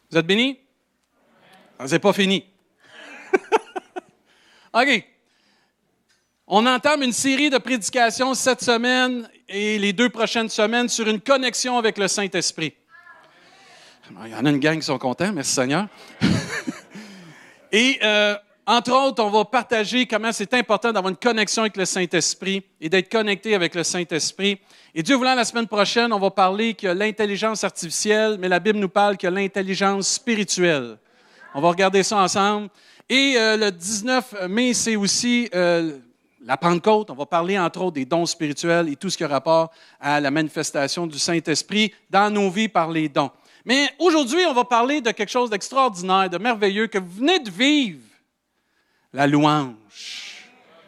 Vous êtes bénis? C'est pas fini. OK. On entame une série de prédications cette semaine et les 2 prochaines semaines sur une connexion avec le Saint-Esprit. Il y en a une gang qui sont contents, merci Seigneur. Et entre autres, on va partager comment c'est important d'avoir une connexion avec le Saint-Esprit et d'être connecté avec le Saint-Esprit. Et Dieu voulant, la semaine prochaine, on va parler qu'il y a l'intelligence artificielle, mais la Bible nous parle qu'il y a l'intelligence spirituelle. On va regarder ça ensemble. Et le 19 mai, c'est aussi la Pentecôte. On va parler, entre autres, des dons spirituels et tout ce qui a rapport à la manifestation du Saint-Esprit dans nos vies par les dons. Mais aujourd'hui, on va parler de quelque chose d'extraordinaire, de merveilleux, que vous venez de vivre, la louange.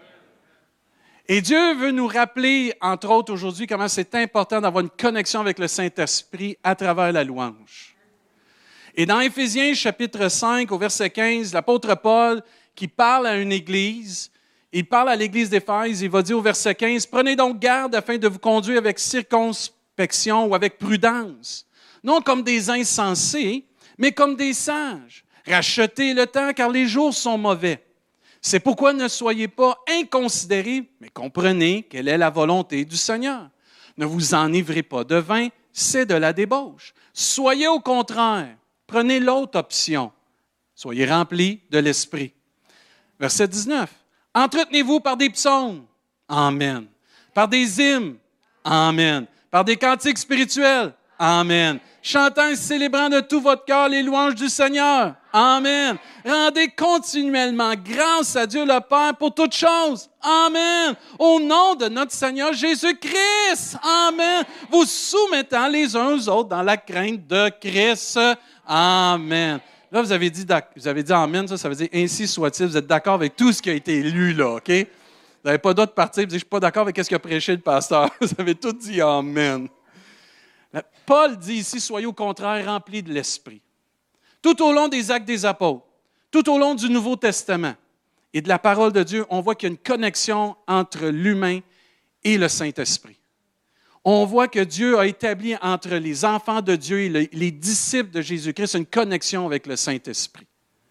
Et Dieu veut nous rappeler, entre autres aujourd'hui, comment c'est important d'avoir une connexion avec le Saint-Esprit à travers la louange. Et dans Éphésiens, chapitre 5, au verset 15, l'apôtre Paul, qui parle à une église, il parle à l'église d'Éphèse, il va dire au verset 15, « Prenez donc garde afin de vous conduire avec circonspection ou avec prudence, non comme des insensés, mais comme des sages. Rachetez le temps, car les jours sont mauvais. C'est pourquoi ne soyez pas inconsidérés, mais comprenez quelle est la volonté du Seigneur. Ne vous enivrez pas de vin, c'est de la débauche. Soyez au contraire, prenez l'autre option. Soyez remplis de l'Esprit. » Verset 19. « Entretenez-vous par des psaumes. » Amen. « Par des hymnes. » Amen. « Par des cantiques spirituels. » Amen. « Chantant et célébrant de tout votre cœur les louanges du Seigneur. » Amen. « Rendez continuellement grâce à Dieu le Père pour toutes choses. » Amen. « Au nom de notre Seigneur Jésus-Christ. » Amen. « Vous soumettant les uns aux autres dans la crainte de Christ. » Amen. Là, vous avez dit Amen, ça veut dire ainsi soit-il. Vous êtes d'accord avec tout ce qui a été lu là, OK? Vous n'avez pas d'autres parties, vous dites je ne suis pas d'accord avec ce qu'a prêché le pasteur. Vous avez tout dit Amen. Paul dit ici, soyez au contraire remplis de l'Esprit. Tout au long des Actes des Apôtres, tout au long du Nouveau Testament et de la parole de Dieu, on voit qu'il y a une connexion entre l'humain et le Saint-Esprit. On voit que Dieu a établi entre les enfants de Dieu et les disciples de Jésus-Christ une connexion avec le Saint-Esprit.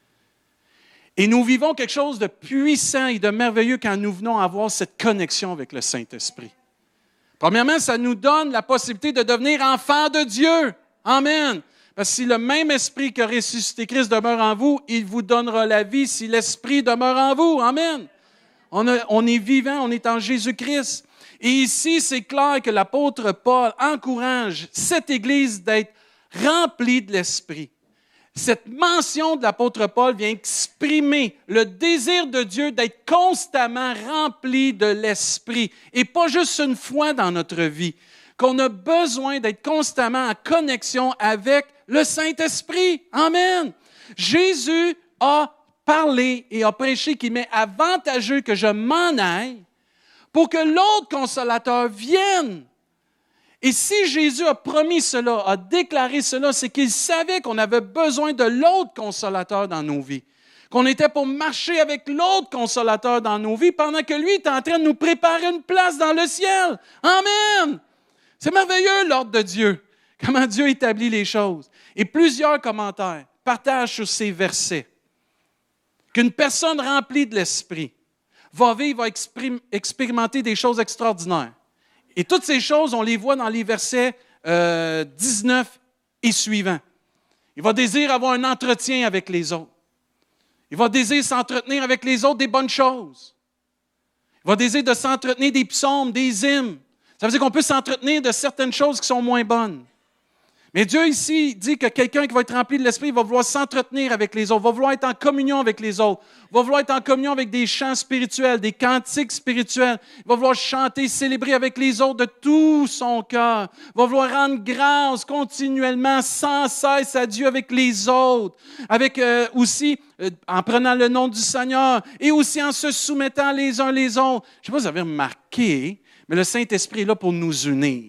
Et nous vivons quelque chose de puissant et de merveilleux quand nous venons avoir cette connexion avec le Saint-Esprit. Premièrement, ça nous donne la possibilité de devenir enfants de Dieu. Amen. Parce que si le même Esprit qui a ressuscité Christ demeure en vous, il vous donnera la vie si l'Esprit demeure en vous. Amen. On est vivant, on est en Jésus-Christ. Et ici, c'est clair que l'apôtre Paul encourage cette Église d'être remplie de l'Esprit. Cette mention de l'apôtre Paul vient exprimer le désir de Dieu d'être constamment rempli de l'Esprit. Et pas juste une fois dans notre vie, qu'on a besoin d'être constamment en connexion avec le Saint-Esprit. Amen. Jésus a parlé et a prêché qu'il m'est avantageux que je m'en aille pour que l'autre consolateur vienne. Et si Jésus a promis cela, a déclaré cela, c'est qu'il savait qu'on avait besoin de l'autre consolateur dans nos vies. Qu'on était pour marcher avec l'autre consolateur dans nos vies pendant que lui est en train de nous préparer une place dans le ciel. Amen! C'est merveilleux l'ordre de Dieu, comment Dieu établit les choses. Et plusieurs commentaires partagent sur ces versets qu'une personne remplie de l'Esprit va vivre, va expérimenter des choses extraordinaires. Et toutes ces choses, on les voit dans les versets 19 et suivants. Il va désirer avoir un entretien avec les autres. Il va désirer s'entretenir avec les autres des bonnes choses. Il va désirer de s'entretenir des psaumes, des hymnes. Ça veut dire qu'on peut s'entretenir de certaines choses qui sont moins bonnes. Mais Dieu ici dit que quelqu'un qui va être rempli de l'Esprit va vouloir s'entretenir avec les autres, va vouloir être en communion avec les autres, va vouloir être en communion avec des chants spirituels, des cantiques spirituels, va vouloir chanter, célébrer avec les autres de tout son cœur, va vouloir rendre grâce continuellement, sans cesse à Dieu avec les autres, avec aussi en prenant le nom du Seigneur et aussi en se soumettant les uns les autres. Je ne sais pas si vous avez remarqué, mais le Saint-Esprit est là pour nous unir.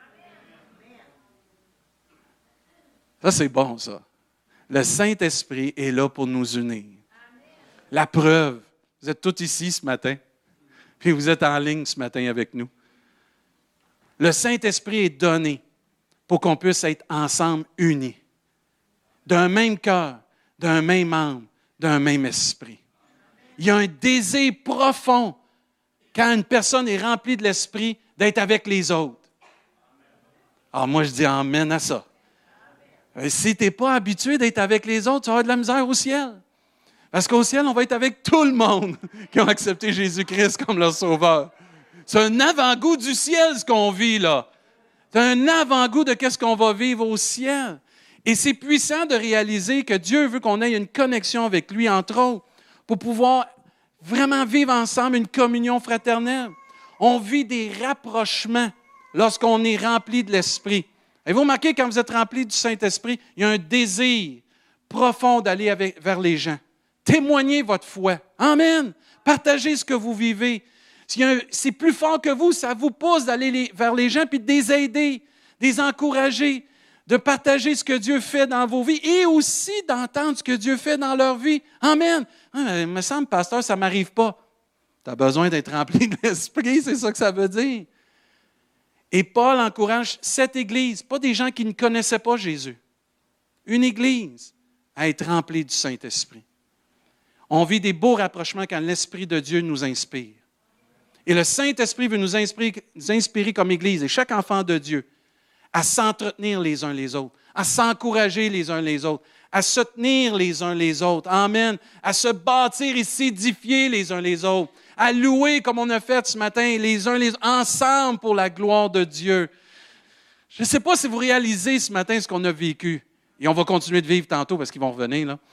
Ça, c'est bon, ça. Le Saint-Esprit est là pour nous unir. La preuve, vous êtes tous ici ce matin, puis vous êtes en ligne ce matin avec nous. Le Saint-Esprit est donné pour qu'on puisse être ensemble unis. d'un même cœur, d'un même âme, d'un même esprit. Il y a un désir profond, quand une personne est remplie de l'esprit, d'être avec les autres. Alors moi, je dis amen à ça. Si tu n'es pas habitué d'être avec les autres, tu vas avoir de la misère au ciel. Parce qu'au ciel, on va être avec tout le monde qui ont accepté Jésus-Christ comme leur sauveur. C'est un avant-goût du ciel, ce qu'on vit là. C'est un avant-goût de ce qu'on va vivre au ciel. Et c'est puissant de réaliser que Dieu veut qu'on ait une connexion avec lui, entre autres, pour pouvoir vraiment vivre ensemble une communion fraternelle. On vit des rapprochements lorsqu'on est rempli de l'Esprit. Avez-vous remarqué, quand vous êtes rempli du Saint-Esprit, il y a un désir profond d'aller vers les gens. Témoignez votre foi. Amen. Partagez ce que vous vivez. C'est plus fort que vous, ça vous pousse d'aller vers les gens puis de les aider, de les encourager, de partager ce que Dieu fait dans vos vies et aussi d'entendre ce que Dieu fait dans leur vie. Amen. Il me semble, pasteur, ça ne m'arrive pas. Tu as besoin d'être rempli de l'Esprit, c'est ça que ça veut dire. Et Paul encourage cette Église, pas des gens qui ne connaissaient pas Jésus, une Église à être remplie du Saint-Esprit. On vit des beaux rapprochements quand l'Esprit de Dieu nous inspire. Et le Saint-Esprit veut nous inspirer comme Église, et chaque enfant de Dieu, à s'entretenir les uns les autres, à s'encourager les uns les autres, à se tenir les uns les autres. Amen. À se bâtir et s'édifier les uns les autres, à louer comme on a fait ce matin les uns les autres, ensemble pour la gloire de Dieu. Je ne sais pas si vous réalisez ce matin ce qu'on a vécu. Et on va continuer de vivre tantôt parce qu'ils vont revenir, là.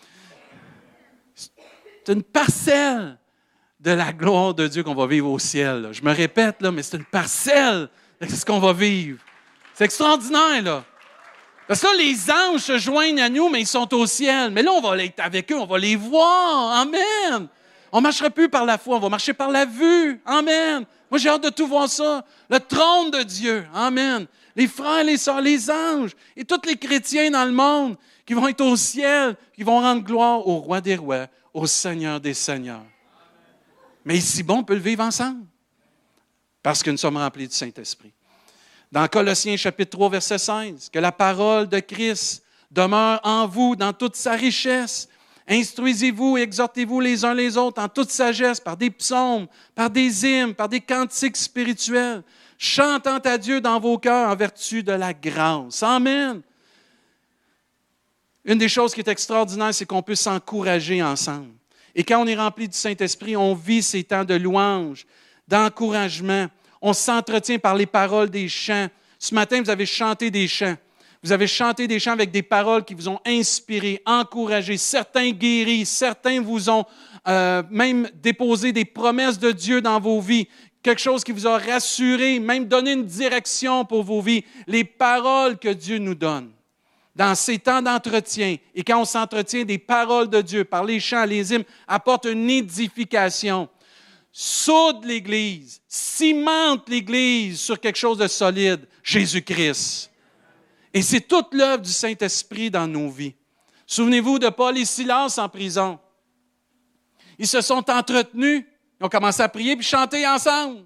C'est une parcelle de la gloire de Dieu qu'on va vivre au ciel. Là. Je me répète, là, mais c'est une parcelle de ce qu'on va vivre. C'est extraordinaire, là. Parce que là, les anges se joignent à nous, mais ils sont au ciel. Mais là, on va être avec eux, on va les voir. Amen. On ne marchera plus par la foi, on va marcher par la vue. Amen. Moi, j'ai hâte de tout voir ça. Le trône de Dieu. Amen. Les frères, les sœurs, les anges et tous les chrétiens dans le monde qui vont être au ciel, qui vont rendre gloire au roi des rois, au Seigneur des seigneurs. Mais ici, on peut le vivre ensemble parce que nous sommes remplis du Saint-Esprit. Dans Colossiens chapitre 3, verset 16, que la parole de Christ demeure en vous dans toute sa richesse. Instruisez-vous et exhortez-vous les uns les autres en toute sagesse, par des psaumes, par des hymnes, par des cantiques spirituels, chantant à Dieu dans vos cœurs en vertu de la grâce. Amen. Une des choses qui est extraordinaire, c'est qu'on peut s'encourager ensemble. Et quand on est rempli du Saint-Esprit, on vit ces temps de louange, d'encouragement. On s'entretient par les paroles des chants. Ce matin, vous avez chanté des chants. Vous avez chanté des chants avec des paroles qui vous ont inspiré, encouragé. Certains guéris, certains vous ont même déposé des promesses de Dieu dans vos vies. Quelque chose qui vous a rassuré, même donné une direction pour vos vies. Les paroles que Dieu nous donne dans ces temps d'entretien. Et quand on s'entretient des paroles de Dieu par les chants, les hymnes, apportent une édification. Soude l'Église, cimente l'Église sur quelque chose de solide, Jésus-Christ. Et c'est toute l'œuvre du Saint-Esprit dans nos vies. Souvenez-vous de Paul et Silas en prison. Ils se sont entretenus, ils ont commencé à prier puis chanter ensemble.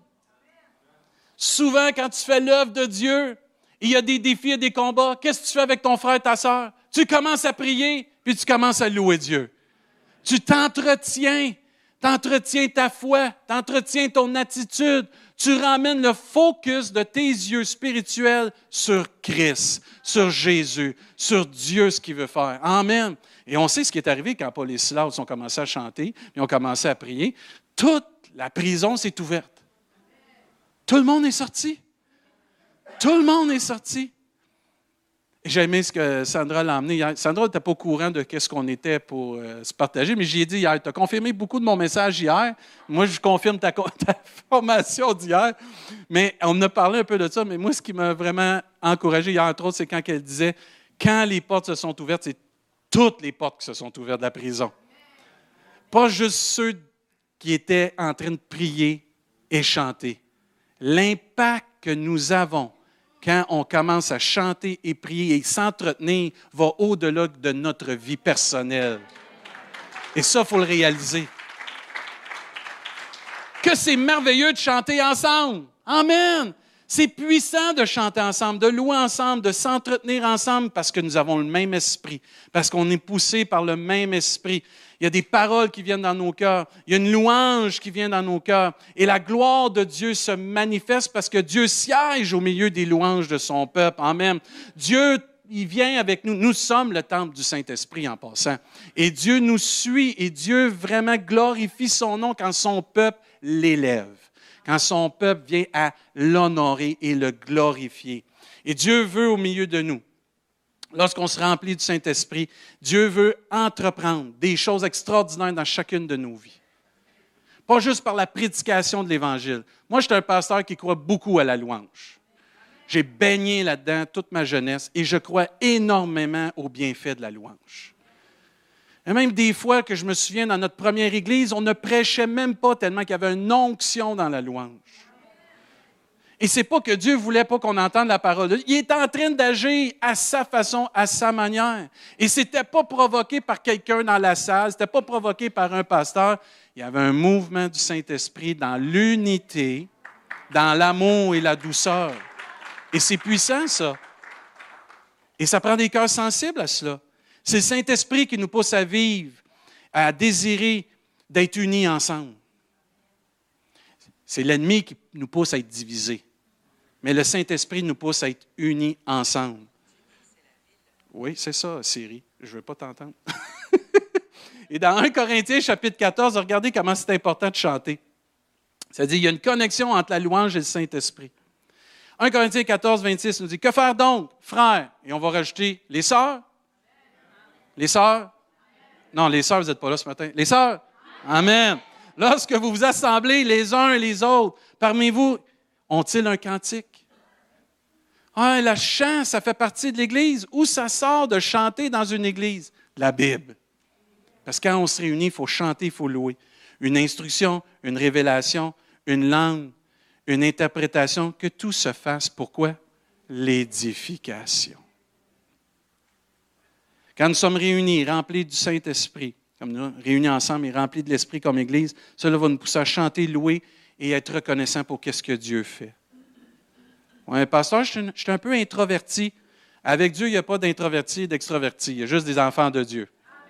Souvent, quand tu fais l'œuvre de Dieu, il y a des défis et des combats. Qu'est-ce que tu fais avec ton frère et ta sœur? Tu commences à prier puis tu commences à louer Dieu. Tu t'entretiens. T'entretiens ta foi, t'entretiens ton attitude, tu ramènes le focus de tes yeux spirituels sur Christ, sur Jésus, sur Dieu, ce qu'il veut faire. Amen. Et on sait ce qui est arrivé quand Paul et Silas ont commencé à chanter, ils ont commencé à prier. Toute la prison s'est ouverte. Tout le monde est sorti. Tout le monde est sorti. J'ai aimé ce que Sandra l'a emmené hier. Sandra n'était pas au courant de ce qu'on était pour se partager, mais j'y ai dit hier, tu as confirmé beaucoup de mon message hier. Moi, je confirme ta formation d'hier. Mais on a parlé un peu de ça, mais moi, ce qui m'a vraiment encouragé hier, entre autres, c'est quand elle disait, quand les portes se sont ouvertes, c'est toutes les portes qui se sont ouvertes de la prison. Pas juste ceux qui étaient en train de prier et chanter. L'impact que nous avons quand on commence à chanter et prier et s'entretenir, va au-delà de notre vie personnelle. Et ça, il faut le réaliser. Que c'est merveilleux de chanter ensemble. Amen. C'est puissant de chanter ensemble, de louer ensemble, de s'entretenir ensemble parce que nous avons le même esprit, parce qu'on est poussé par le même esprit. Il y a des paroles qui viennent dans nos cœurs, il y a une louange qui vient dans nos cœurs et la gloire de Dieu se manifeste parce que Dieu siège au milieu des louanges de son peuple. Amen. Dieu, il vient avec nous. Nous sommes le temple du Saint-Esprit en passant. Et Dieu nous suit et Dieu vraiment glorifie son nom quand son peuple l'élève. Quand son peuple vient à l'honorer et le glorifier. Et Dieu veut au milieu de nous, lorsqu'on se remplit du Saint-Esprit, Dieu veut entreprendre des choses extraordinaires dans chacune de nos vies. Pas juste par la prédication de l'Évangile. Moi, je suis un pasteur qui croit beaucoup à la louange. J'ai baigné là-dedans toute ma jeunesse et je crois énormément aux bienfaits de la louange. Et même des fois que je me souviens, dans notre première église, on ne prêchait même pas tellement qu'il y avait une onction dans la louange. Et c'est pas que Dieu voulait pas qu'on entende la parole de Dieu. Il est en train d'agir à sa façon, à sa manière. Et c'était pas provoqué par quelqu'un dans la salle, c'était pas provoqué par un pasteur. Il y avait un mouvement du Saint-Esprit dans l'unité, dans l'amour et la douceur. Et c'est puissant, ça. Et ça prend des cœurs sensibles à cela. C'est le Saint-Esprit qui nous pousse à vivre, à désirer d'être unis ensemble. C'est l'ennemi qui nous pousse à être divisés. Mais le Saint-Esprit nous pousse à être unis ensemble. Oui, c'est ça, Siri. Je ne veux pas t'entendre. Et dans 1 Corinthiens, chapitre 14, regardez comment c'est important de chanter. C'est-à-dire qu'il y a une connexion entre la louange et le Saint-Esprit. 1 Corinthiens 14, 26 nous dit, « Que faire donc, frères? » Et on va rajouter, « Les sœurs? » Les sœurs? Non, les sœurs, vous n'êtes pas là ce matin. Les sœurs? Amen. Lorsque vous vous assemblez les uns et les autres, parmi vous, ont-ils un cantique? Ah, le chant, ça fait partie de l'Église. Où ça sort de chanter dans une Église? La Bible. Parce que quand on se réunit, il faut chanter, il faut louer. Une instruction, une révélation, une langue, une interprétation, que tout se fasse. Pourquoi? L'édification. Quand nous sommes réunis, remplis du Saint-Esprit, comme nous, réunis ensemble et remplis de l'Esprit comme Église, cela va nous pousser à chanter, louer et être reconnaissant pour ce que Dieu fait. Oui, pasteur, je suis un peu introverti. Avec Dieu, il n'y a pas d'introverti et d'extroverti. Il y a juste des enfants de Dieu.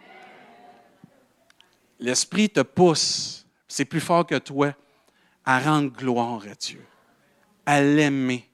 L'Esprit te pousse, c'est plus fort que toi, à rendre gloire à Dieu, à l'aimer,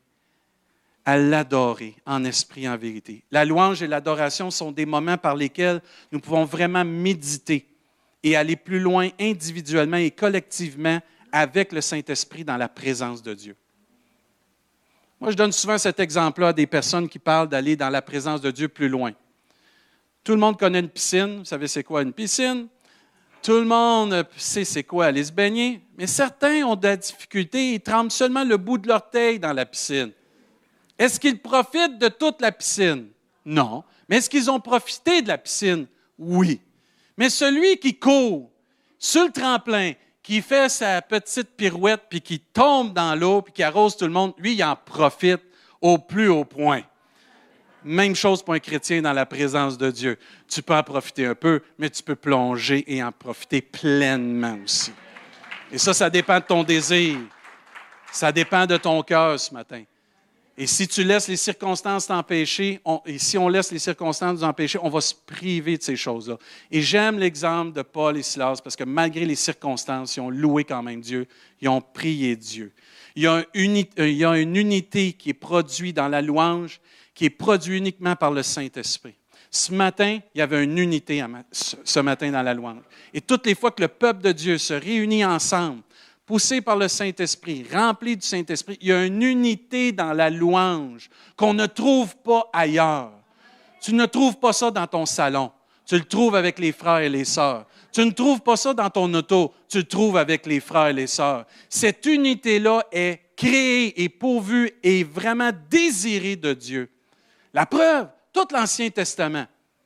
à l'adorer en esprit et en vérité. La louange et l'adoration sont des moments par lesquels nous pouvons vraiment méditer et aller plus loin individuellement et collectivement avec le Saint-Esprit dans la présence de Dieu. Moi, je donne souvent cet exemple-là à des personnes qui parlent d'aller dans la présence de Dieu plus loin. Tout le monde connaît une piscine. Vous savez c'est quoi une piscine? Tout le monde sait c'est quoi aller se baigner. Mais certains ont de la difficulté. Ils trempent seulement le bout de l'orteil dans la piscine. Est-ce qu'ils profitent de toute la piscine? Non. Mais est-ce qu'ils ont profité de la piscine? Oui. Mais celui qui court sur le tremplin, qui fait sa petite pirouette, puis qui tombe dans l'eau, puis qui arrose tout le monde, lui, il en profite au plus haut point. Même chose pour un chrétien dans la présence de Dieu. Tu peux en profiter un peu, mais tu peux plonger et en profiter pleinement aussi. Et ça dépend de ton désir. Ça dépend de ton cœur ce matin. Et si tu laisses les circonstances t'empêcher, et si on laisse les circonstances nous empêcher, on va se priver de ces choses-là. Et j'aime l'exemple de Paul et Silas parce que malgré les circonstances, ils ont loué quand même Dieu, ils ont prié Dieu. Il y a une unité qui est produite dans la louange, qui est produite uniquement par le Saint-Esprit. Ce matin, il y avait une unité ce matin dans la louange. Et toutes les fois que le peuple de Dieu se réunit ensemble, poussé par le Saint-Esprit, rempli du Saint-Esprit, il y a une unité dans la louange qu'on ne trouve pas ailleurs. Tu ne trouves pas ça dans ton salon. Tu le trouves avec les frères et les sœurs. Tu ne trouves pas ça dans ton auto. Tu le trouves avec les frères et les sœurs. Cette unité-là est créée et pourvue et vraiment désirée de Dieu. La preuve, tout l'Ancien Testament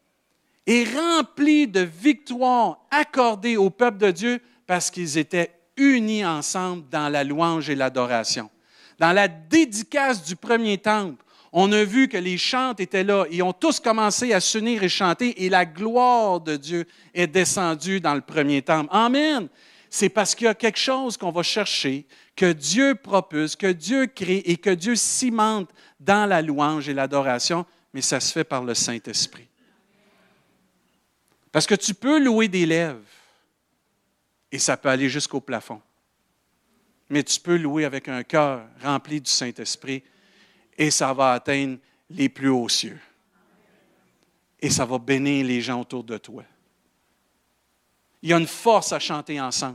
est rempli de victoires accordées au peuple de Dieu parce qu'ils étaient unis ensemble dans la louange et l'adoration. Dans la dédicace du premier temple, on a vu que les chantes étaient là. Ils ont tous commencé à s'unir et chanter et la gloire de Dieu est descendue dans le premier temple. Amen! C'est parce qu'il y a quelque chose qu'on va chercher, que Dieu propulse, que Dieu crée et que Dieu cimente dans la louange et l'adoration, mais ça se fait par le Saint-Esprit. Parce que tu peux louer des lèvres et ça peut aller jusqu'au plafond. Mais tu peux louer avec un cœur rempli du Saint-Esprit et ça va atteindre les plus hauts cieux. Et ça va bénir les gens autour de toi. Il y a une force à chanter ensemble.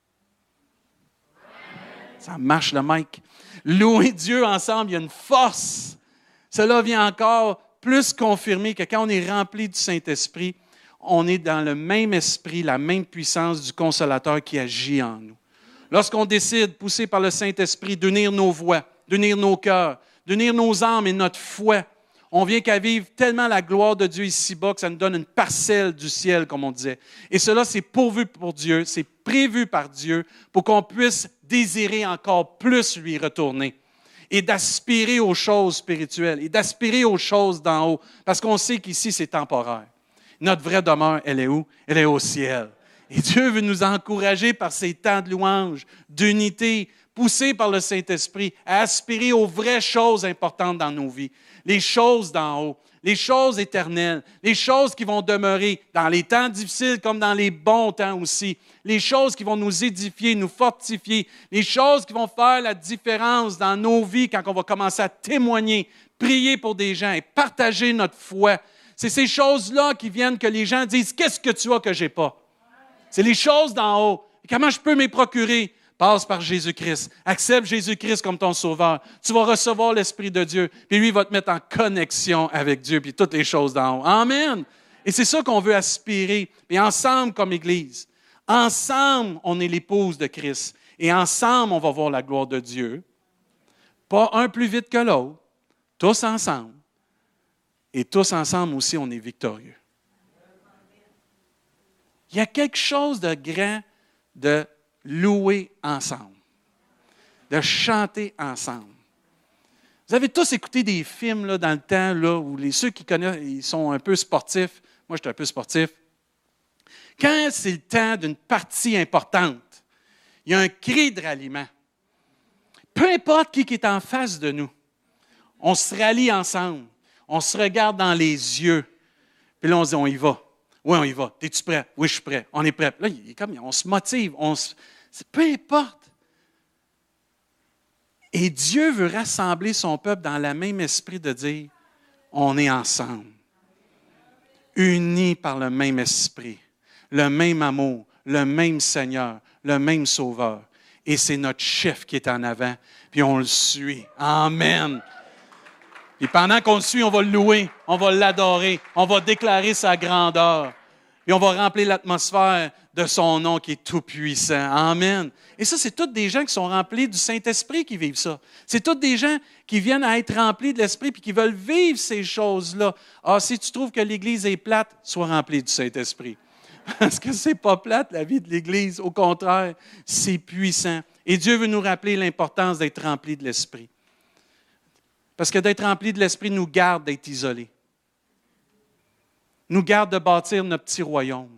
Ça marche le mic. Louer Dieu ensemble, il y a une force. Cela vient encore plus confirmer que quand on est rempli du Saint-Esprit, on est dans le même esprit, la même puissance du Consolateur qui agit en nous. Lorsqu'on décide, poussé par le Saint-Esprit, d'unir nos voix, d'unir nos cœurs, d'unir nos âmes et notre foi, on vient qu'à vivre tellement la gloire de Dieu ici-bas que ça nous donne une parcelle du ciel, comme on disait. Et cela, c'est pourvu pour Dieu, c'est prévu par Dieu pour qu'on puisse désirer encore plus lui retourner et d'aspirer aux choses spirituelles et d'aspirer aux choses d'en haut, parce qu'on sait qu'ici, c'est temporaire. Notre vraie demeure, elle est où? Elle est au ciel. Et Dieu veut nous encourager par ces temps de louange, d'unité, poussés par le Saint-Esprit, à aspirer aux vraies choses importantes dans nos vies. Les choses d'en haut, les choses éternelles, les choses qui vont demeurer dans les temps difficiles comme dans les bons temps aussi, les choses qui vont nous édifier, nous fortifier, les choses qui vont faire la différence dans nos vies quand on va commencer à témoigner, prier pour des gens et partager notre foi. C'est ces choses-là qui viennent que les gens disent « Qu'est-ce que tu as que je n'ai pas? » C'est les choses d'en haut. Et comment je peux m'y procurer? Passe par Jésus-Christ. Accepte Jésus-Christ comme ton sauveur. Tu vas recevoir l'Esprit de Dieu. Puis lui va te mettre en connexion avec Dieu, puis toutes les choses d'en haut. Amen. Et c'est ça qu'on veut aspirer. Et ensemble, comme Église, ensemble, on est l'épouse de Christ. Et ensemble, on va voir la gloire de Dieu. Pas un plus vite que l'autre. Tous ensemble. Et tous ensemble aussi, on est victorieux. Il y a quelque chose de grand de louer ensemble, de chanter ensemble. Vous avez tous écouté des films là, dans le temps là, où ceux qui connaissent, ils sont un peu sportifs. Moi, je suis un peu sportif. Quand c'est le temps d'une partie importante, il y a un cri de ralliement. Peu importe qui est en face de nous, on se rallie ensemble, on se regarde dans les yeux, puis là, on se dit, on y va. Oui, on y va. Es-tu prêt? Oui, je suis prêt. On est prêt. Là, on se motive. Peu importe. Et Dieu veut rassembler son peuple dans le même esprit de dire, on est ensemble. Unis par le même esprit, le même amour, le même Seigneur, le même Sauveur. Et c'est notre chef qui est en avant, puis on le suit. Amen. Et pendant qu'on le suit, on va le louer, on va l'adorer, on va déclarer sa grandeur. Et on va remplir l'atmosphère de son nom qui est tout-puissant. Amen. Et ça, c'est tous des gens qui sont remplis du Saint-Esprit qui vivent ça. C'est tous des gens qui viennent à être remplis de l'Esprit et qui veulent vivre ces choses-là. Ah, si tu trouves que l'Église est plate, sois rempli du Saint-Esprit. Parce que c'est pas plate, la vie de l'Église. Au contraire, c'est puissant. Et Dieu veut nous rappeler l'importance d'être rempli de l'Esprit. Parce que d'être rempli de l'Esprit nous garde d'être isolés. Nous garde de bâtir notre petit royaume.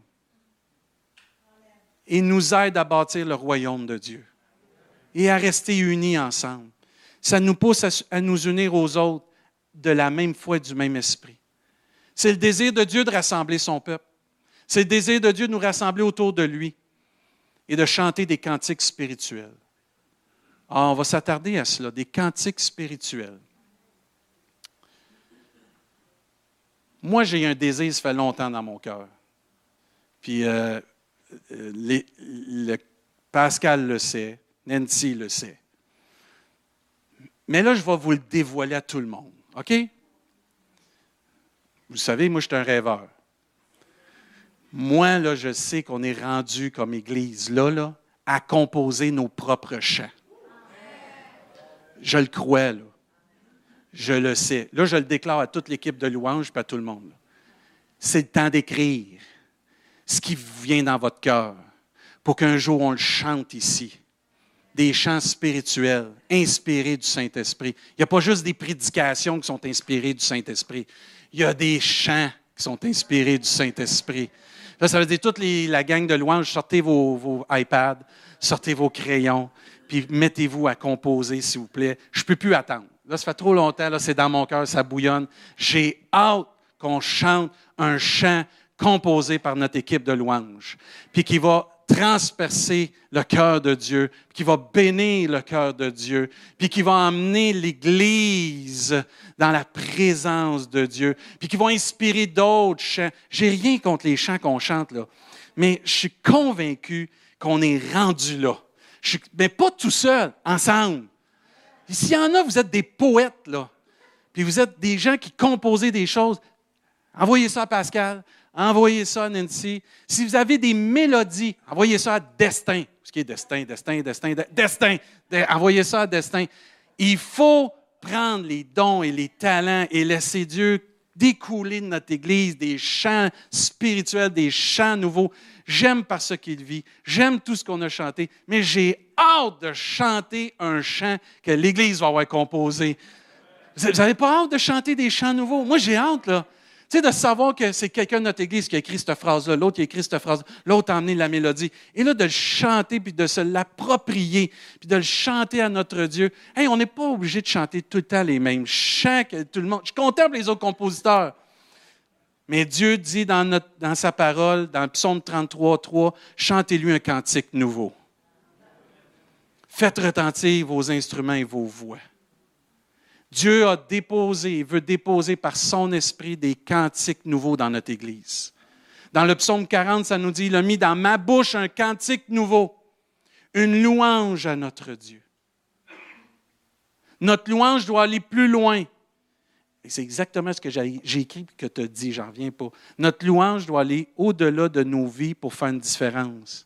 Et nous aide à bâtir le royaume de Dieu. Et à rester unis ensemble. Ça nous pousse à nous unir aux autres de la même foi et du même esprit. C'est le désir de Dieu de rassembler son peuple. C'est le désir de Dieu de nous rassembler autour de lui et de chanter des cantiques spirituels. Alors, on va s'attarder à cela, des cantiques spirituels. Moi, j'ai un désir, ça fait longtemps dans mon cœur. Puis, Pascal le sait, Nancy le sait. Mais là, je vais vous le dévoiler à tout le monde, OK? Vous savez, moi, je suis un rêveur. Moi, là, je sais qu'on est rendu comme Église, là, à composer nos propres chants. Je le crois, là. Je le sais. Là, je le déclare à toute l'équipe de louange et à tout le monde. Là. C'est le temps d'écrire ce qui vient dans votre cœur pour qu'un jour on le chante ici. Des chants spirituels, inspirés du Saint-Esprit. Il n'y a pas juste des prédications qui sont inspirées du Saint-Esprit. Il y a des chants qui sont inspirés du Saint-Esprit. Là, ça veut dire toute la gang de louanges, sortez vos iPads, sortez vos crayons, puis mettez-vous à composer, s'il vous plaît. Je ne peux plus attendre. Là, ça fait trop longtemps, là, c'est dans mon cœur, ça bouillonne. J'ai hâte qu'on chante un chant composé par notre équipe de louanges, puis qui va transpercer le cœur de Dieu, qui va bénir le cœur de Dieu, puis qui va emmener l'Église dans la présence de Dieu, puis qui va inspirer d'autres chants. J'ai rien contre les chants qu'on chante, là, mais je suis convaincu qu'on est rendu là. Mais pas tout seul, ensemble. Et s'il y en a, vous êtes des poètes, là, puis vous êtes des gens qui composent des choses, envoyez ça à Pascal, envoyez ça à Nancy. Si vous avez des mélodies, envoyez ça à Destin. Ce qui est Destin. Envoyez ça à Destin. Il faut prendre les dons et les talents et laisser Dieu découler de notre Église des chants spirituels, des chants nouveaux. J'aime par ce qu'il vit. J'aime tout ce qu'on a chanté, mais j'ai hâte de chanter un chant que l'Église va avoir composé. Vous n'avez pas hâte de chanter des chants nouveaux? Moi, j'ai hâte, là. Tu sais, de savoir que c'est quelqu'un de notre Église qui a écrit cette phrase-là, l'autre qui a écrit cette phrase, l'autre a emmené la mélodie. Et là, de le chanter, puis de se l'approprier, puis de le chanter à notre Dieu. Hey, on n'est pas obligé de chanter tout le temps les mêmes chants que tout le monde. Je contemple les autres compositeurs. Mais Dieu dit dans sa parole, dans le psaume 33, chantez-lui un cantique nouveau. Faites retentir vos instruments et vos voix. Dieu veut déposer par son esprit des cantiques nouveaux dans notre Église. Dans le psaume 40, ça nous dit, il a mis dans ma bouche un cantique nouveau, une louange à notre Dieu. Notre louange doit aller plus loin. Et c'est exactement ce que j'ai écrit et que tu as dit, j'en reviens pas. Notre louange doit aller au-delà de nos vies pour faire une différence.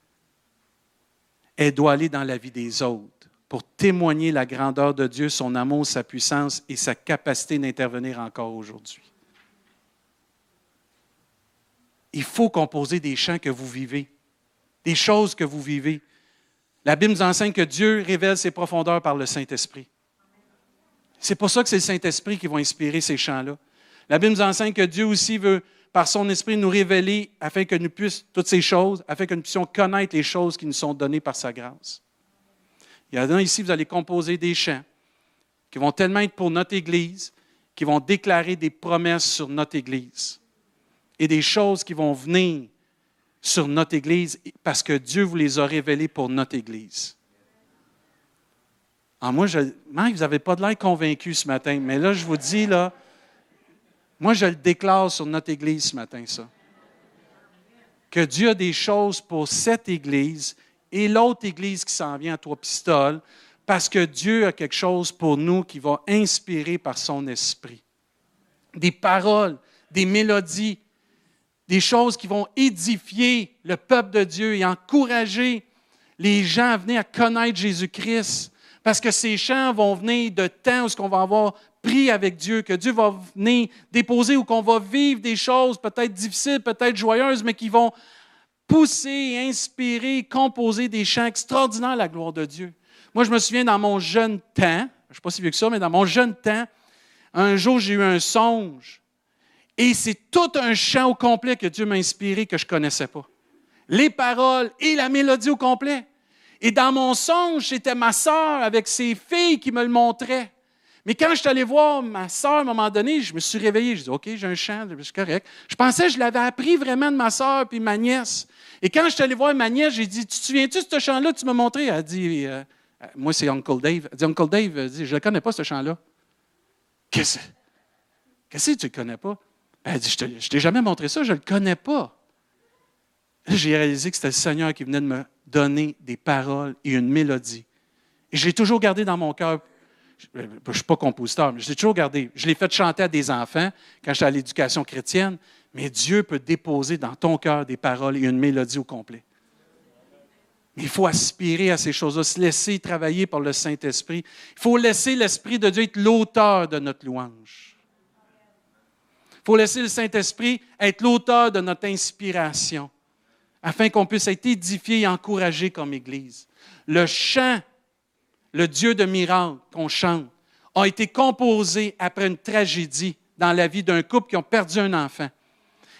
Elle doit aller dans la vie des autres, pour témoigner la grandeur de Dieu, son amour, sa puissance et sa capacité d'intervenir encore aujourd'hui. Il faut composer des chants que vous vivez, des choses que vous vivez. La Bible nous enseigne que Dieu révèle ses profondeurs par le Saint-Esprit. C'est pour ça que c'est le Saint-Esprit qui va inspirer ces chants-là. La Bible nous enseigne que Dieu aussi veut, par son Esprit, nous révéler afin que nous puissions, toutes ces choses, afin que nous puissions connaître les choses qui nous sont données par sa grâce. Il y en a ici, vous allez composer des chants qui vont tellement être pour notre Église, qui vont déclarer des promesses sur notre Église et des choses qui vont venir sur notre Église parce que Dieu vous les a révélées pour notre Église. Alors moi, Mike, vous n'avez pas de l'air convaincu ce matin, mais là, je vous dis, là, moi, je le déclare sur notre Église ce matin, ça. Que Dieu a des choses pour cette Église et l'autre Église qui s'en vient à Trois-Pistoles, parce que Dieu a quelque chose pour nous qui va inspirer par son Esprit. Des paroles, des mélodies, des choses qui vont édifier le peuple de Dieu et encourager les gens à venir à connaître Jésus-Christ. Parce que ces chants vont venir de temps où on va avoir pris avec Dieu, que Dieu va venir déposer ou qu'on va vivre des choses peut-être difficiles, peut-être joyeuses, mais qui vont pousser, inspirer, composer des chants extraordinaires à la gloire de Dieu. Moi, je me souviens dans mon jeune temps, je ne suis pas si vieux que ça, mais dans mon jeune temps, un jour, j'ai eu un songe. Et c'est tout un chant au complet que Dieu m'a inspiré que je ne connaissais pas. Les paroles et la mélodie au complet. Et dans mon songe, c'était ma sœur avec ses filles qui me le montraient. Mais quand je suis allé voir ma sœur, à un moment donné, je me suis réveillé. Je dis, OK, j'ai un chant, c'est correct. Je pensais que je l'avais appris vraiment de ma sœur puis ma nièce. Et quand je suis allé voir ma nièce, j'ai dit, tu te souviens-tu de ce chant-là que tu m'as montré? Elle a dit, moi, c'est Uncle Dave. Elle dit, Uncle Dave, je ne le connais pas, ce chant-là. Qu'est-ce que tu ne le connais pas? Elle dit, je ne t'ai jamais montré ça, je ne le connais pas. Là, j'ai réalisé que c'était le Seigneur qui venait de me donner des paroles et une mélodie. Et je l'ai toujours gardé dans mon cœur. Je ne suis pas compositeur, mais je l'ai toujours gardé. Je l'ai fait chanter à des enfants quand j'étais à l'éducation chrétienne, mais Dieu peut déposer dans ton cœur des paroles et une mélodie au complet. Mais il faut aspirer à ces choses-là, se laisser travailler par le Saint-Esprit. Il faut laisser l'Esprit de Dieu être l'auteur de notre louange. Il faut laisser le Saint-Esprit être l'auteur de notre inspiration, afin qu'on puisse être édifié et encouragé comme Église. Le chant, le Dieu de miracles qu'on chante, a été composé après une tragédie dans la vie d'un couple qui ont perdu un enfant.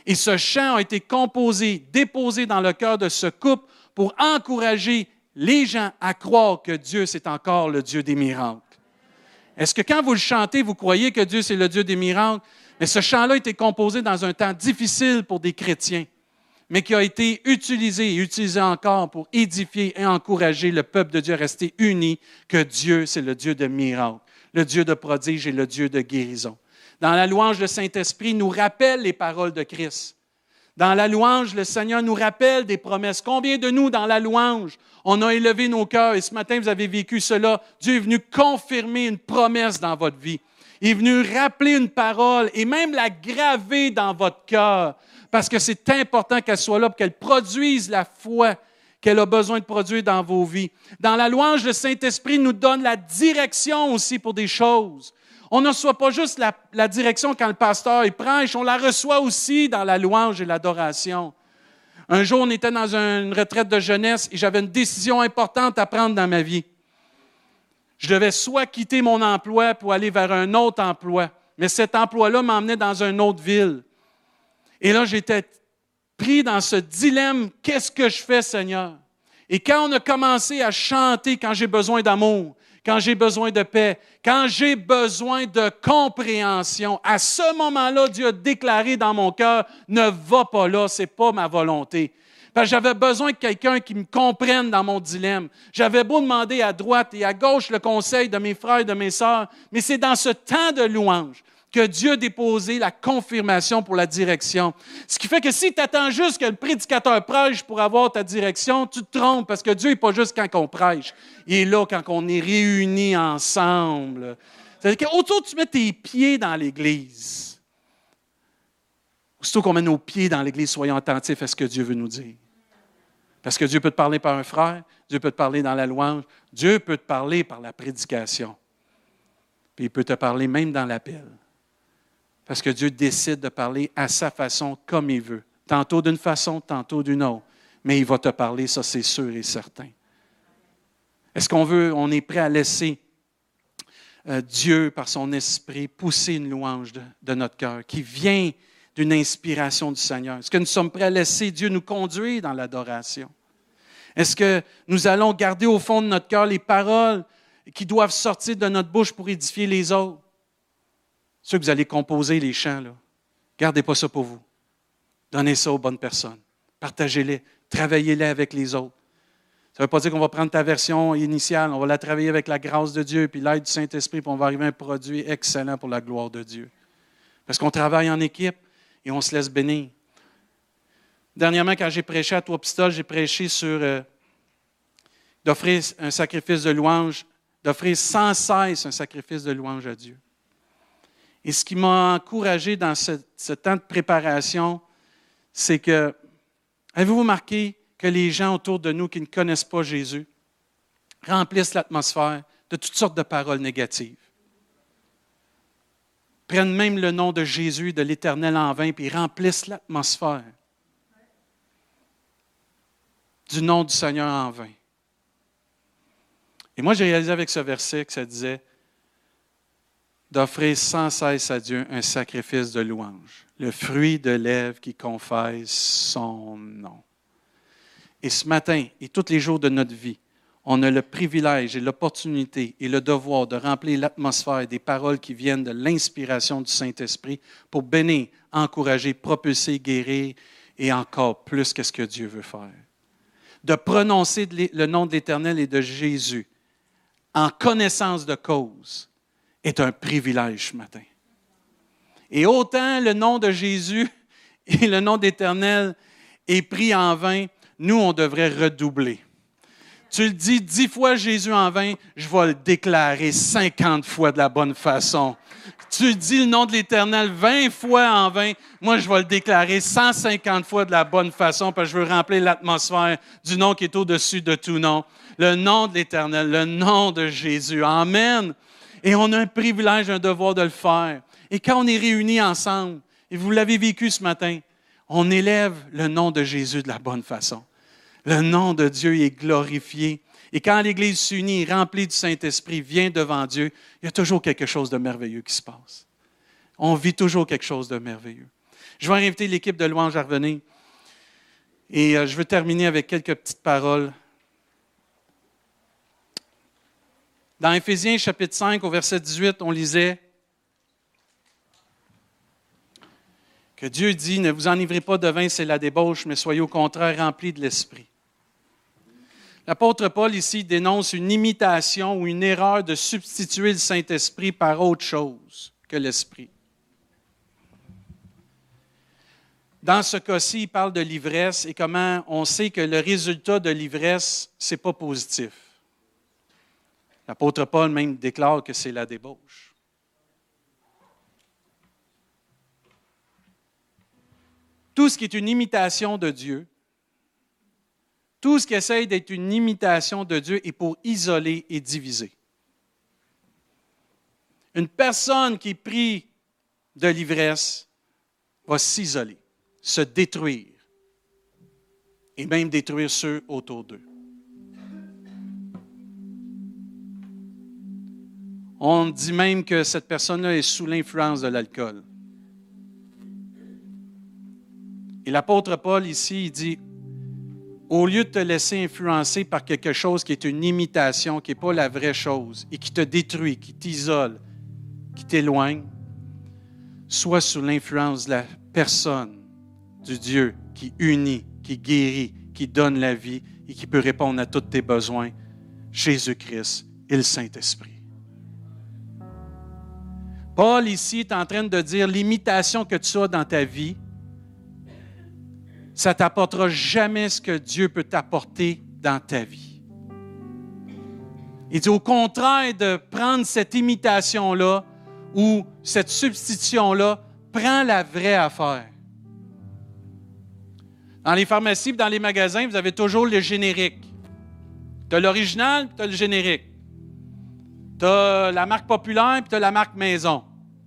Et ce chant a été composé, déposé dans le cœur de ce couple pour encourager les gens à croire que Dieu, c'est encore le Dieu des miracles. Est-ce que quand vous le chantez, vous croyez que Dieu, c'est le Dieu des miracles? Mais ce chant-là a été composé dans un temps difficile pour des chrétiens, mais qui a été utilisé et utilisé encore pour édifier et encourager le peuple de Dieu à rester uni, que Dieu, c'est le Dieu de miracles, le Dieu de prodiges et le Dieu de guérison. Dans la louange, le Saint-Esprit nous rappelle les paroles de Christ. Dans la louange, le Seigneur nous rappelle des promesses. Combien de nous, dans la louange, on a élevé nos cœurs et ce matin, vous avez vécu cela. Dieu est venu confirmer une promesse dans votre vie. Il est venu rappeler une parole et même la graver dans votre cœur parce que c'est important qu'elle soit là pour qu'elle produise la foi qu'elle a besoin de produire dans vos vies. Dans la louange, le Saint-Esprit nous donne la direction aussi pour des choses. On ne reçoit pas juste la direction quand le pasteur il prêche, on la reçoit aussi dans la louange et l'adoration. Un jour, on était dans une retraite de jeunesse et j'avais une décision importante à prendre dans ma vie. Je devais soit quitter mon emploi pour aller vers un autre emploi, mais cet emploi-là m'emmenait dans une autre ville. Et là, j'étais pris dans ce dilemme, qu'est-ce que je fais, Seigneur? Et quand on a commencé à chanter, quand j'ai besoin d'amour, quand j'ai besoin de paix, quand j'ai besoin de compréhension, à ce moment-là, Dieu a déclaré dans mon cœur, ne va pas là, ce n'est pas ma volonté. Parce que j'avais besoin de quelqu'un qui me comprenne dans mon dilemme. J'avais beau demander à droite et à gauche le conseil de mes frères et de mes sœurs, mais c'est dans ce temps de louange que Dieu a déposé la confirmation pour la direction. Ce qui fait que si tu attends juste que le prédicateur prêche pour avoir ta direction, tu te trompes parce que Dieu n'est pas juste quand on prêche. Il est là quand on est réunis ensemble. C'est-à-dire qu'autour tu mets tes pieds dans l'Église. Aussitôt qu'on met nos pieds dans l'Église, soyons attentifs à ce que Dieu veut nous dire. Parce que Dieu peut te parler par un frère, Dieu peut te parler dans la louange, Dieu peut te parler par la prédication. Puis il peut te parler même dans l'appel. Parce que Dieu décide de parler à sa façon, comme il veut. Tantôt d'une façon, tantôt d'une autre. Mais il va te parler, ça c'est sûr et certain. Est-ce on est prêt à laisser Dieu, par son esprit, pousser une louange de notre cœur qui vient d'une inspiration du Seigneur? Est-ce que nous sommes prêts à laisser Dieu nous conduire dans l'adoration? Est-ce que nous allons garder au fond de notre cœur les paroles qui doivent sortir de notre bouche pour édifier les autres? Ceux que vous allez composer les chants, là, gardez pas ça pour vous. Donnez ça aux bonnes personnes. Partagez-les. Travaillez-les avec les autres. Ça ne veut pas dire qu'on va prendre ta version initiale. On va la travailler avec la grâce de Dieu puis l'aide du Saint-Esprit, puis on va arriver à un produit excellent pour la gloire de Dieu. Parce qu'on travaille en équipe et on se laisse bénir. Dernièrement, quand j'ai prêché à Trois-Pistoles, j'ai prêché sur d'offrir un sacrifice de louange, d'offrir sans cesse un sacrifice de louange à Dieu. Et ce qui m'a encouragé dans ce temps de préparation, c'est que, avez-vous remarqué que les gens autour de nous qui ne connaissent pas Jésus remplissent l'atmosphère de toutes sortes de paroles négatives? Prennent même le nom de Jésus, de l'Éternel en vain, puis remplissent l'atmosphère du nom du Seigneur en vain. Et moi, j'ai réalisé avec ce verset que ça disait d'offrir sans cesse à Dieu un sacrifice de louange, le fruit de lèvres qui confesse son nom. Et ce matin et tous les jours de notre vie, on a le privilège et l'opportunité et le devoir de remplir l'atmosphère des paroles qui viennent de l'inspiration du Saint-Esprit pour bénir, encourager, propulser, guérir et encore plus qu'est-ce que Dieu veut faire. De prononcer le nom de l'Éternel et de Jésus en connaissance de cause est un privilège ce matin. Et autant le nom de Jésus et le nom d'Éternel est pris en vain, nous, on devrait redoubler. Tu le dis 10 fois Jésus en vain, je vais le déclarer 50 fois de la bonne façon. Tu dis le nom de l'Éternel 20 fois en vain, moi, je vais le déclarer 150 fois de la bonne façon parce que je veux remplir l'atmosphère du nom qui est au-dessus de tout nom. Le nom de l'Éternel, le nom de Jésus. Amen. Et on a un privilège, un devoir de le faire. Et quand on est réunis ensemble, et vous l'avez vécu ce matin, on élève le nom de Jésus de la bonne façon. Le nom de Dieu est glorifié. Et quand l'Église s'unit, remplie du Saint-Esprit, vient devant Dieu, il y a toujours quelque chose de merveilleux qui se passe. On vit toujours quelque chose de merveilleux. Je vais inviter l'équipe de louange à revenir. Et je veux terminer avec quelques petites paroles. Dans Éphésiens chapitre 5, au verset 18, on lisait que Dieu dit, « Ne vous enivrez pas de vin, c'est la débauche, mais soyez au contraire remplis de l'Esprit. » L'apôtre Paul ici dénonce une imitation ou une erreur de substituer le Saint-Esprit par autre chose que l'Esprit. Dans ce cas-ci, il parle de l'ivresse et comment on sait que le résultat de l'ivresse, ce n'est pas positif. L'apôtre Paul même déclare que c'est la débauche. Tout ce qui est une imitation de Dieu, tout ce qui essaye d'être une imitation de Dieu est pour isoler et diviser. Une personne qui est prise de l'ivresse va s'isoler, se détruire et même détruire ceux autour d'eux. On dit même que cette personne-là est sous l'influence de l'alcool. Et l'apôtre Paul ici, il dit, au lieu de te laisser influencer par quelque chose qui est une imitation, qui n'est pas la vraie chose, et qui te détruit, qui t'isole, qui t'éloigne, sois sous l'influence de la personne, du Dieu qui unit, qui guérit, qui donne la vie et qui peut répondre à tous tes besoins, Jésus-Christ et le Saint-Esprit. Paul ici est en train de dire l'imitation que tu as dans ta vie, ça ne t'apportera jamais ce que Dieu peut t'apporter dans ta vie. Il dit au contraire de prendre cette imitation-là ou cette substitution-là, prends la vraie affaire. Dans les pharmacies et dans les magasins, vous avez toujours le générique. Tu as l'original et tu as le générique. Tu as la marque populaire et tu as la marque maison.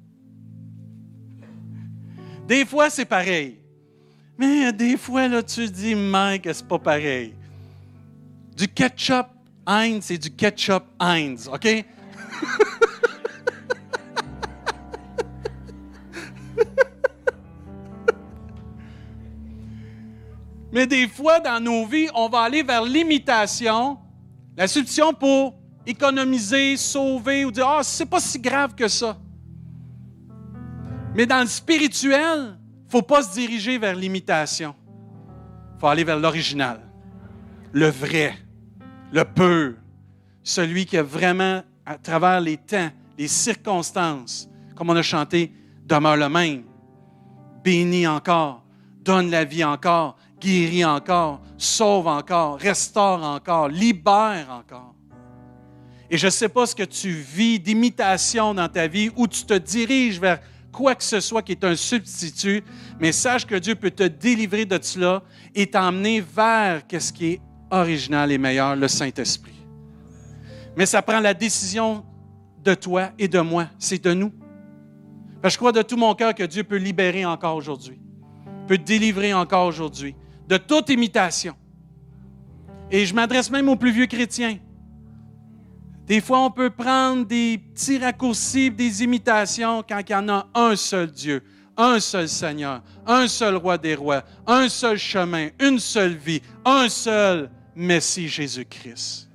Des fois, c'est pareil. Mais des fois, là, tu te dis, Mike, c'est pas pareil. Du ketchup Heinz, c'est du ketchup Heinz, OK? Mais des fois, dans nos vies, on va aller vers l'imitation, la substitution pour économiser, sauver ou dire « Ah, c'est pas si grave que ça. » Mais dans le spirituel, il ne faut pas se diriger vers l'imitation. Il faut aller vers l'original, le vrai, le pur, celui qui a vraiment, à travers les temps, les circonstances, comme on a chanté, demeure le même, bénit encore, donne la vie encore, guérit encore, sauve encore, restaure encore, libère encore. Et je ne sais pas ce que tu vis d'imitation dans ta vie, où tu te diriges vers quoi que ce soit qui est un substitut, mais sache que Dieu peut te délivrer de cela et t'emmener vers ce qui est original et meilleur, le Saint-Esprit. Mais ça prend la décision de toi et de moi, c'est de nous. Parce que je crois de tout mon cœur que Dieu peut libérer encore aujourd'hui, peut délivrer encore aujourd'hui de toute imitation. Et je m'adresse même aux plus vieux chrétiens. Des fois, on peut prendre des petits raccourcis, des imitations quand il y en a un seul Dieu, un seul Seigneur, un seul Roi des rois, un seul chemin, une seule vie, un seul Messie Jésus-Christ.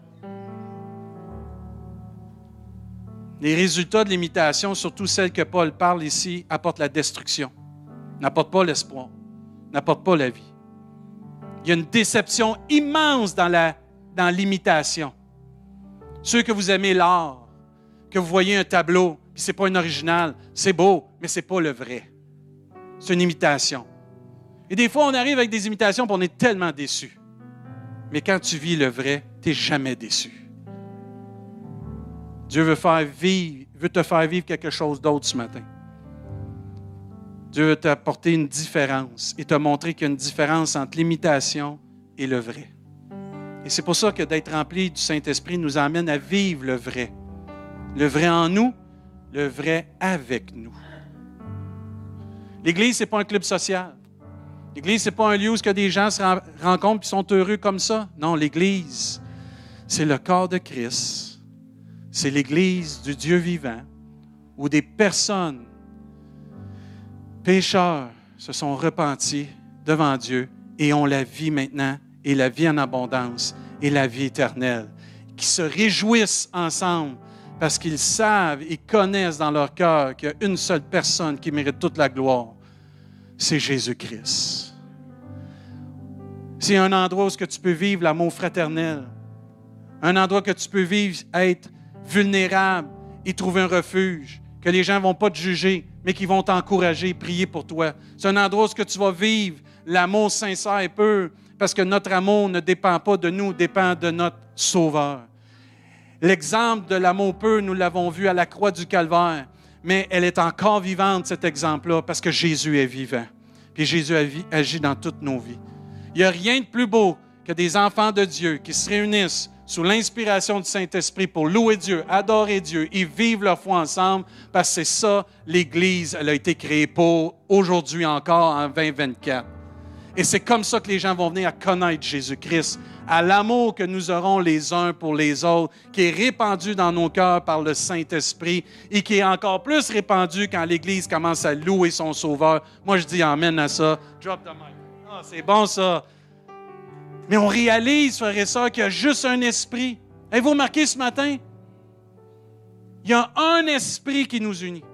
Les résultats de l'imitation, surtout celles que Paul parle ici, apportent la destruction, n'apportent pas l'espoir, n'apportent pas la vie. Il y a une déception immense dans l'imitation. Ceux que vous aimez l'art, que vous voyez un tableau, puis ce n'est pas un original, c'est beau, mais ce n'est pas le vrai. C'est une imitation. Et des fois, on arrive avec des imitations et on est tellement déçus. Mais quand tu vis le vrai, tu n'es jamais déçu. Dieu veut te faire vivre quelque chose d'autre ce matin. Dieu veut t'apporter une différence et te montrer qu'il y a une différence entre l'imitation et le vrai. Et c'est pour ça que d'être rempli du Saint-Esprit nous amène à vivre le vrai. Le vrai en nous, le vrai avec nous. L'Église, ce n'est pas un club social. L'Église, ce n'est pas un lieu où des gens se rencontrent et sont heureux comme ça. Non, l'Église, c'est le corps de Christ. C'est l'Église du Dieu vivant où des personnes, pécheurs, se sont repentis devant Dieu et ont la vie maintenant, et la vie en abondance, et la vie éternelle, qui se réjouissent ensemble parce qu'ils savent, ils connaissent dans leur cœur qu'il y a une seule personne qui mérite toute la gloire, c'est Jésus-Christ. C'est un endroit où tu peux vivre l'amour fraternel, un endroit que tu peux vivre, être vulnérable et trouver un refuge, que les gens ne vont pas te juger, mais qui vont t'encourager, prier pour toi. C'est un endroit où tu vas vivre l'amour sincère et pur, parce que notre amour ne dépend pas de nous, dépend de notre Sauveur. L'exemple de l'amour pur, nous l'avons vu à la croix du Calvaire, mais elle est encore vivante, cet exemple-là, parce que Jésus est vivant. Puis Jésus agit dans toutes nos vies. Il n'y a rien de plus beau que des enfants de Dieu qui se réunissent sous l'inspiration du Saint-Esprit pour louer Dieu, adorer Dieu et vivre leur foi ensemble, parce que c'est ça, l'Église, elle a été créée pour aujourd'hui encore en 2024. Et c'est comme ça que les gens vont venir à connaître Jésus-Christ, à l'amour que nous aurons les uns pour les autres, qui est répandu dans nos cœurs par le Saint-Esprit et qui est encore plus répandu quand l'Église commence à louer son Sauveur. Moi, je dis amen à ça. Drop the mic. Ah, c'est bon ça. Mais on réalise, frères et sœurs, qu'il y a juste un esprit. Avez-vous remarqué ce matin? Il y a un esprit qui nous unit.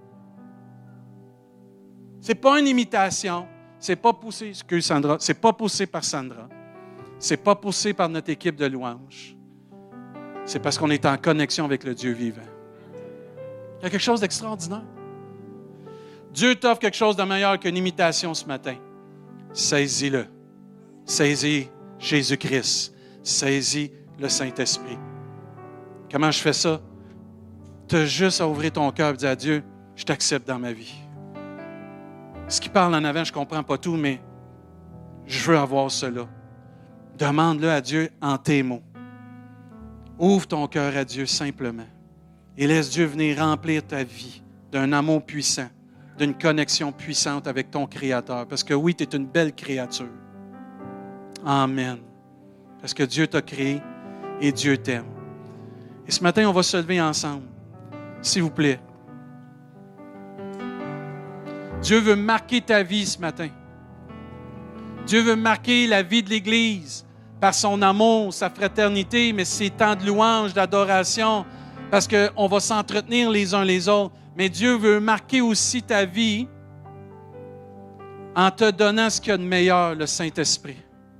Ce n'est pas une imitation. C'est pas poussé, excuse Sandra, c'est pas poussé par Sandra. C'est pas poussé par notre équipe de louanges. C'est parce qu'on est en connexion avec le Dieu vivant. Il y a quelque chose d'extraordinaire. Dieu t'offre quelque chose de meilleur qu'une imitation ce matin. Saisis-le. Saisis Jésus-Christ. Saisis le Saint-Esprit. Comment je fais ça? Tu as juste à ouvrir ton cœur et dire à Dieu, je t'accepte dans ma vie. Ce qui parle en avant, je ne comprends pas tout, mais je veux avoir cela. Demande-le à Dieu en tes mots. Ouvre ton cœur à Dieu simplement et laisse Dieu venir remplir ta vie d'un amour puissant, d'une connexion puissante avec ton Créateur. Parce que oui, tu es une belle créature. Amen. Parce que Dieu t'a créé et Dieu t'aime. Et ce matin, on va se lever ensemble. S'il vous plaît. Dieu veut marquer ta vie ce matin. Dieu veut marquer la vie de l'Église par son amour, sa fraternité, mais ses temps de louange, d'adoration, parce qu'on va s'entretenir les uns les autres. Mais Dieu veut marquer aussi ta vie en te donnant ce qu'il y a de meilleur, le Saint-Esprit.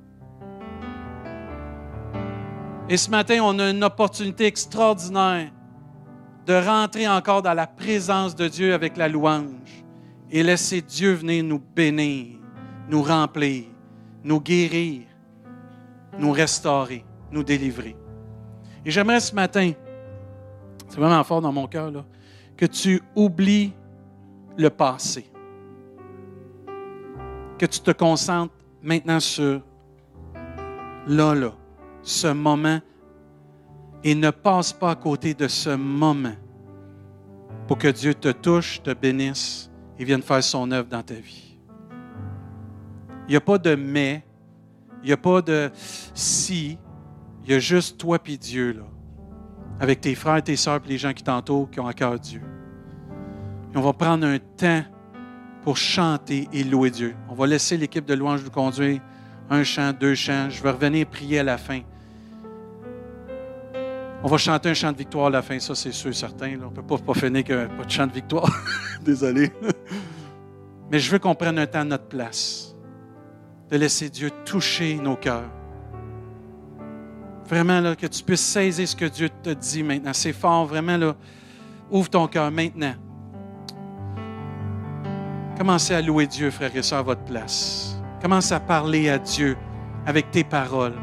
Et ce matin, on a une opportunité extraordinaire de rentrer encore dans la présence de Dieu avec la louange et laisser Dieu venir nous bénir, nous remplir, nous guérir, nous restaurer, nous délivrer. Et j'aimerais ce matin, c'est vraiment fort dans mon cœur, là, que tu oublies le passé. Que tu te concentres maintenant sur là, ce moment, et ne passe pas à côté de ce moment pour que Dieu te touche, te bénisse et vienne faire son œuvre dans ta vie. Il n'y a pas de mais, il n'y a pas de si, il y a juste toi et Dieu, là, avec tes frères, tes sœurs et les gens qui t'entourent, qui ont à cœur Dieu. Et on va prendre un temps pour chanter et louer Dieu. On va laisser l'équipe de louange nous conduire. Un chant, deux chants. Je vais revenir prier à la fin. On va chanter un chant de victoire à la fin, ça c'est sûr, certain. Là. On ne peut pas finir que pas de chant de victoire. Désolé. Mais je veux qu'on prenne un temps à notre place, de laisser Dieu toucher nos cœurs. Vraiment, là, que tu puisses saisir ce que Dieu te dit maintenant. C'est fort, vraiment, là. Ouvre ton cœur maintenant. Commencez à louer Dieu, frères et sœurs, à votre place. Commence à parler à Dieu avec tes paroles.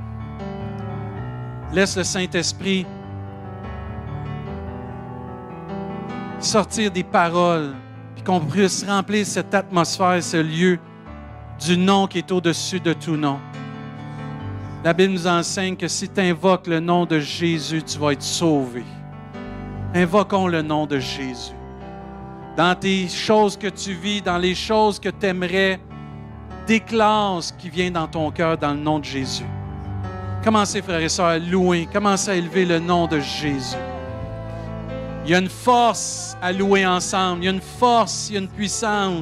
Laisse le Saint-Esprit sortir des paroles, puis qu'on puisse remplir cette atmosphère, ce lieu du nom qui est au-dessus de tout nom. La Bible nous enseigne que si tu invoques le nom de Jésus, tu vas être sauvé. Invoquons le nom de Jésus. Dans tes choses que tu vis, dans les choses que tu aimerais, déclare ce qui vient dans ton cœur dans le nom de Jésus. Commencez, frères et sœurs, à louer. Commencez à élever le nom de Jésus. Il y a une force à louer ensemble. Il y a une force, il y a une puissance.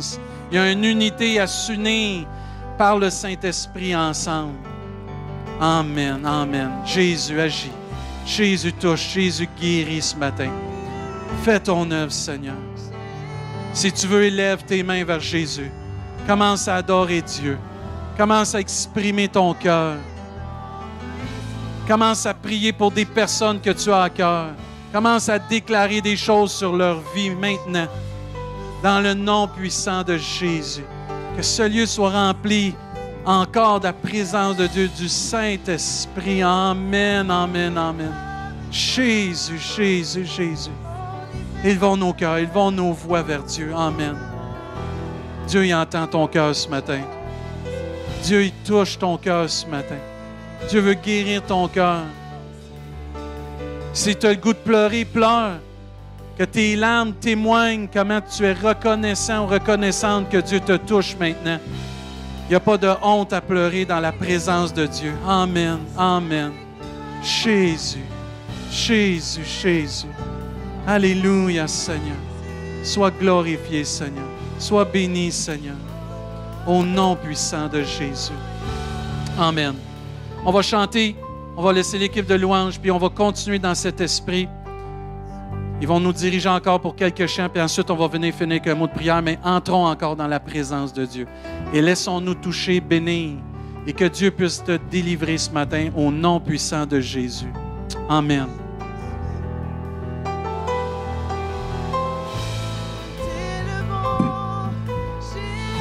Il y a une unité à s'unir par le Saint-Esprit ensemble. Amen, amen. Jésus agit. Jésus touche. Jésus guérit ce matin. Fais ton œuvre, Seigneur. Si tu veux, élève tes mains vers Jésus. Commence à adorer Dieu. Commence à exprimer ton cœur. Commence à prier pour des personnes que tu as à cœur. Commence à déclarer des choses sur leur vie maintenant. Dans le nom puissant de Jésus. Que ce lieu soit rempli encore de la présence de Dieu, du Saint-Esprit. Amen, amen, amen. Jésus, Jésus, Jésus. Élevons nos cœurs, élevons nos voix vers Dieu. Amen. Dieu, il entend ton cœur ce matin. Dieu, il touche ton cœur ce matin. Dieu veut guérir ton cœur. Si tu as le goût de pleurer, pleure. Que tes larmes témoignent comment tu es reconnaissant ou reconnaissante que Dieu te touche maintenant. Il n'y a pas de honte à pleurer dans la présence de Dieu. Amen, amen. Jésus, Jésus, Jésus. Alléluia, Seigneur. Sois glorifié, Seigneur. Sois béni, Seigneur. Au nom puissant de Jésus. Amen. On va chanter, on va laisser l'équipe de louange, puis on va continuer dans cet esprit. Ils vont nous diriger encore pour quelques chants, puis ensuite on va venir finir avec un mot de prière, mais entrons encore dans la présence de Dieu. Et laissons-nous toucher, bénir, et que Dieu puisse te délivrer ce matin au nom puissant de Jésus. Amen.